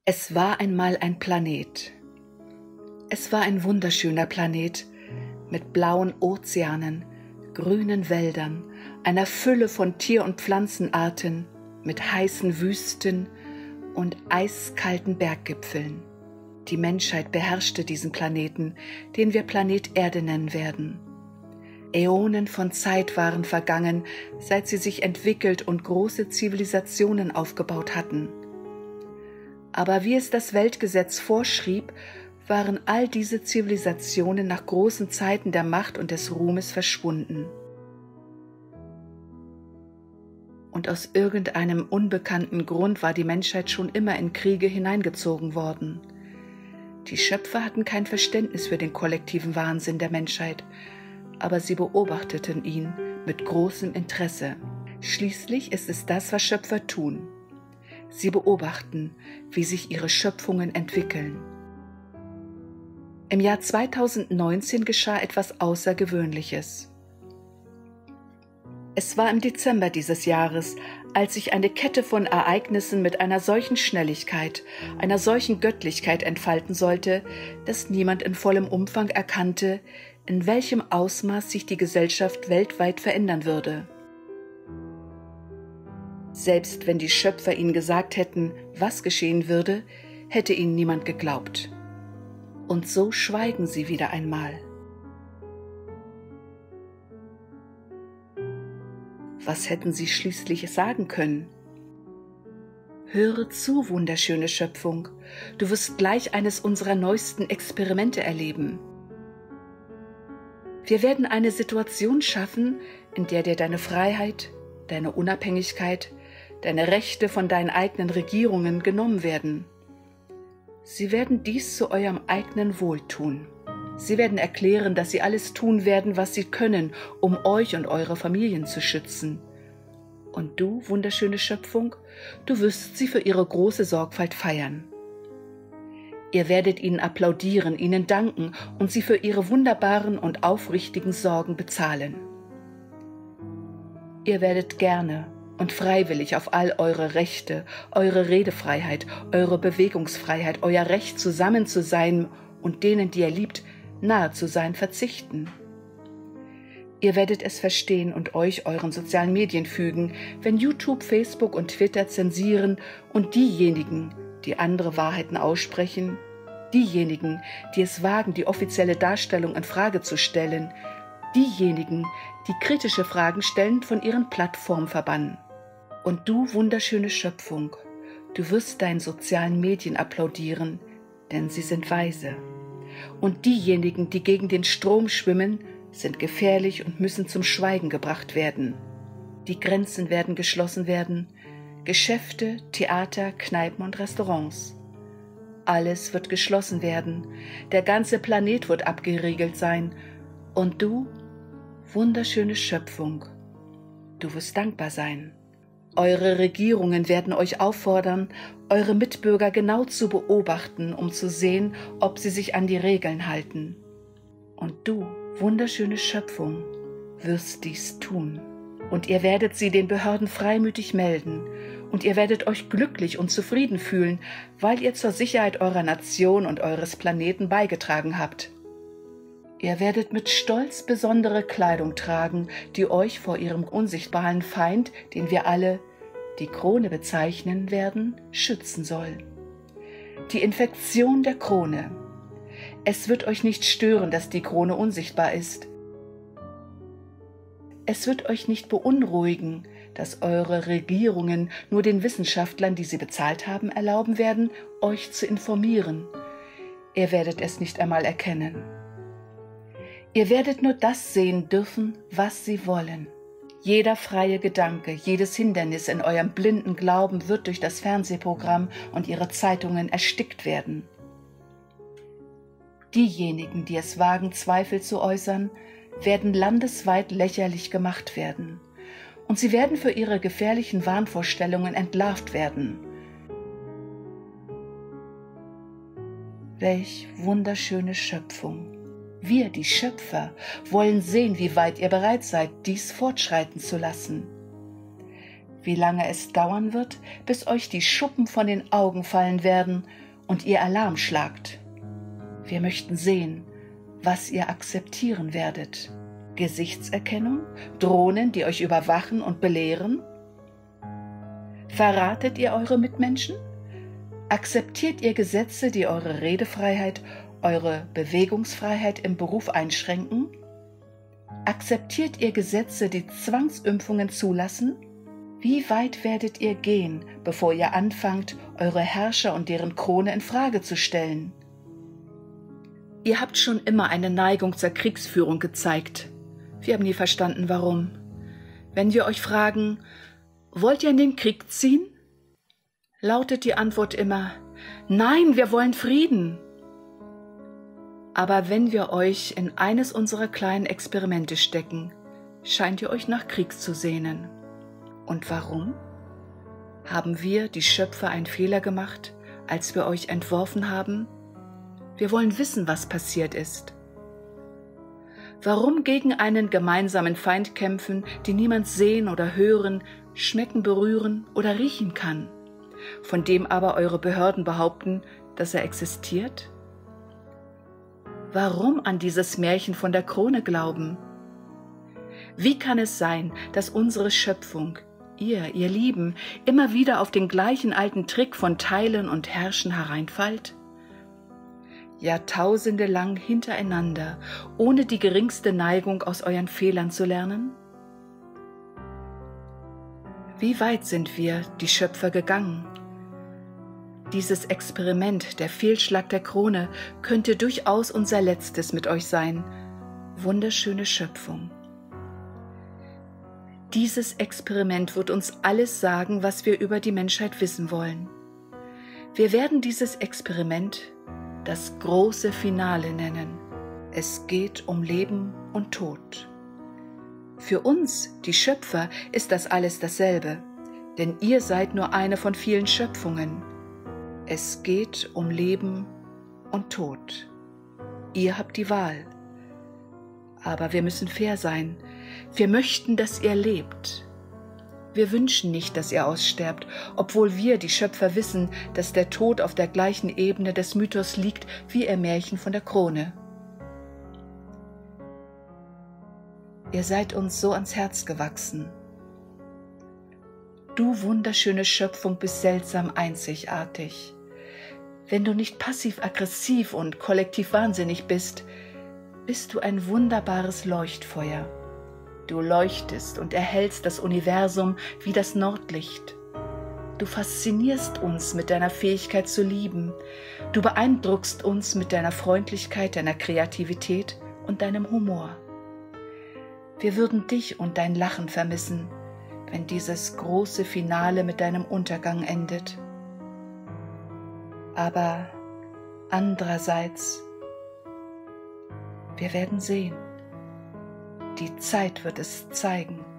Es war einmal ein Planet. Es war ein wunderschöner Planet mit blauen Ozeanen, grünen Wäldern, einer Fülle von Tier- und Pflanzenarten, mit heißen Wüsten und eiskalten Berggipfeln. Die Menschheit beherrschte diesen Planeten, den wir Planet Erde nennen werden. Äonen von Zeit waren vergangen, seit sie sich entwickelt und große Zivilisationen aufgebaut hatten. Aber wie es das Weltgesetz vorschrieb, waren all diese Zivilisationen nach großen Zeiten der Macht und des Ruhmes verschwunden. Und aus irgendeinem unbekannten Grund war die Menschheit schon immer in Kriege hineingezogen worden. Die Schöpfer hatten kein Verständnis für den kollektiven Wahnsinn der Menschheit, aber sie beobachteten ihn mit großem Interesse. Schließlich ist es das, was Schöpfer tun. Sie beobachten, wie sich ihre Schöpfungen entwickeln. Im Jahr 2019 geschah etwas Außergewöhnliches. Es war im Dezember dieses Jahres, als sich eine Kette von Ereignissen mit einer solchen Schnelligkeit, einer solchen Göttlichkeit entfalten sollte, dass niemand in vollem Umfang erkannte, in welchem Ausmaß sich die Gesellschaft weltweit verändern würde. Selbst wenn die Schöpfer ihnen gesagt hätten, was geschehen würde, hätte ihnen niemand geglaubt. Und so schweigen sie wieder einmal. Was hätten sie schließlich sagen können? Höre zu, wunderschöne Schöpfung, du wirst gleich eines unserer neuesten Experimente erleben. Wir werden eine Situation schaffen, in der dir deine Freiheit, deine Unabhängigkeit, deine Rechte von deinen eigenen Regierungen genommen werden. Sie werden dies zu eurem eigenen Wohl tun. Sie werden erklären, dass sie alles tun werden, was sie können, um euch und eure Familien zu schützen. Und du, wunderschöne Schöpfung, du wirst sie für ihre große Sorgfalt feiern. Ihr werdet ihnen applaudieren, ihnen danken und sie für ihre wunderbaren und aufrichtigen Sorgen bezahlen. Ihr werdet gerne und freiwillig auf all eure Rechte, eure Redefreiheit, eure Bewegungsfreiheit, euer Recht zusammen zu sein und denen, die ihr liebt, nahe zu sein, verzichten. Ihr werdet es verstehen und euch euren sozialen Medien fügen, wenn YouTube, Facebook und Twitter zensieren und diejenigen, die andere Wahrheiten aussprechen, diejenigen, die es wagen, die offizielle Darstellung in Frage zu stellen, diejenigen, die kritische Fragen stellen, von ihren Plattformen verbannen. Und du, wunderschöne Schöpfung, du wirst deinen sozialen Medien applaudieren, denn sie sind weise. Und diejenigen, die gegen den Strom schwimmen, sind gefährlich und müssen zum Schweigen gebracht werden. Die Grenzen werden geschlossen werden, Geschäfte, Theater, Kneipen und Restaurants. Alles wird geschlossen werden, der ganze Planet wird abgeriegelt sein. Und du, wunderschöne Schöpfung, du wirst dankbar sein. Eure Regierungen werden euch auffordern, eure Mitbürger genau zu beobachten, um zu sehen, ob sie sich an die Regeln halten. Und du, wunderschöne Schöpfung, wirst dies tun. Und ihr werdet sie den Behörden freimütig melden. Und ihr werdet euch glücklich und zufrieden fühlen, weil ihr zur Sicherheit eurer Nation und eures Planeten beigetragen habt. Ihr werdet mit Stolz besondere Kleidung tragen, die euch vor ihrem unsichtbaren Feind, den wir alle die Krone bezeichnen werden, schützen soll. Die Infektion der Krone. Es wird euch nicht stören, dass die Krone unsichtbar ist. Es wird euch nicht beunruhigen, dass eure Regierungen nur den Wissenschaftlern, die sie bezahlt haben, erlauben werden, euch zu informieren. Ihr werdet es nicht einmal erkennen. Ihr werdet nur das sehen dürfen, was sie wollen. Jeder freie Gedanke, jedes Hindernis in eurem blinden Glauben wird durch das Fernsehprogramm und ihre Zeitungen erstickt werden. Diejenigen, die es wagen, Zweifel zu äußern, werden landesweit lächerlich gemacht werden. Und sie werden für ihre gefährlichen Wahnvorstellungen entlarvt werden. Welch wunderschöne Schöpfung! Wir, die Schöpfer, wollen sehen, wie weit ihr bereit seid, dies fortschreiten zu lassen. wie lange es dauern wird, bis euch die Schuppen von den Augen fallen werden und ihr Alarm schlagt. Wir möchten sehen, was ihr akzeptieren werdet. Gesichtserkennung, Drohnen, die euch überwachen und belehren? Verratet ihr eure Mitmenschen? Akzeptiert ihr Gesetze, die eure Redefreiheit, eure Bewegungsfreiheit im Beruf einschränken? Akzeptiert ihr Gesetze, die Zwangsimpfungen zulassen? Wie weit werdet ihr gehen, bevor ihr anfangt, eure Herrscher und deren Krone in Frage zu stellen? Ihr habt schon immer eine Neigung zur Kriegsführung gezeigt. Wir haben nie verstanden, warum. Wenn wir euch fragen, wollt ihr in den Krieg ziehen? Lautet die Antwort immer, nein, wir wollen Frieden. Aber wenn wir euch in eines unserer kleinen Experimente stecken, scheint ihr euch nach Krieg zu sehnen. Und warum? Haben wir, die Schöpfer, einen Fehler gemacht, als wir euch entworfen haben? Wir wollen wissen, was passiert ist. Warum gegen einen gemeinsamen Feind kämpfen, den niemand sehen oder hören, schmecken, berühren oder riechen kann, von dem aber eure Behörden behaupten, dass er existiert? Warum an dieses Märchen von der Krone glauben? Wie kann es sein, dass unsere Schöpfung, ihr Lieben, immer wieder auf den gleichen alten Trick von Teilen und Herrschen hereinfallt? Jahrtausende lang hintereinander, ohne die geringste Neigung aus euren Fehlern zu lernen? Wie weit sind wir, die Schöpfer, gegangen? Dieses Experiment, der Fehlschlag der Krone, könnte durchaus unser letztes mit euch sein. Wunderschöne Schöpfung. Dieses Experiment wird uns alles sagen, was wir über die Menschheit wissen wollen. Wir werden dieses Experiment das große Finale nennen. Es geht um Leben und Tod. Für uns, die Schöpfer, ist das alles dasselbe, denn ihr seid nur eine von vielen Schöpfungen. Es geht um Leben und Tod. Ihr habt die Wahl. Aber wir müssen fair sein. Wir möchten, dass ihr lebt. Wir wünschen nicht, dass ihr aussterbt, obwohl wir, die Schöpfer, wissen, dass der Tod auf der gleichen Ebene des Mythos liegt wie ihr Märchen von der Krone. Ihr seid uns so ans Herz gewachsen. Du wunderschöne Schöpfung bist seltsam einzigartig. Wenn du nicht passiv-aggressiv und kollektiv wahnsinnig bist, bist du ein wunderbares Leuchtfeuer. Du leuchtest und erhellst das Universum wie das Nordlicht. Du faszinierst uns mit deiner Fähigkeit zu lieben. Du beeindruckst uns mit deiner Freundlichkeit, deiner Kreativität und deinem Humor. Wir würden dich und dein Lachen vermissen, wenn dieses große Finale mit deinem Untergang endet. Aber andererseits, wir werden sehen. Die Zeit wird es zeigen.